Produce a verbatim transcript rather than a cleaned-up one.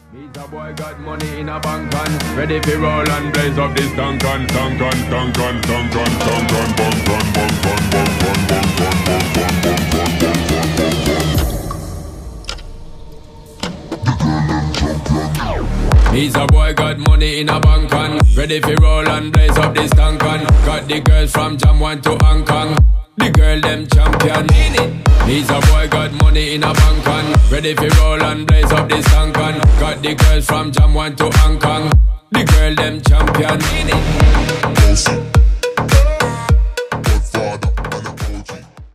Me's a boy got money in a bank on, ready for roll and blaze up this tank on, tank on, tank on, tank on, tank on, bunk on, bunk on, bunk on, bunk on, bunk on, bunk on, bunk on. Me's a boy got money in a bank on, ready for roll and blaze up this tank on. Got the girls from Jam one to Hong Kong, the girl them champion. Me's a boy got money in a bank on, ready for roll and blaze up this tank on. Got the girls from Jam one to Hong Kong, the girl them champion.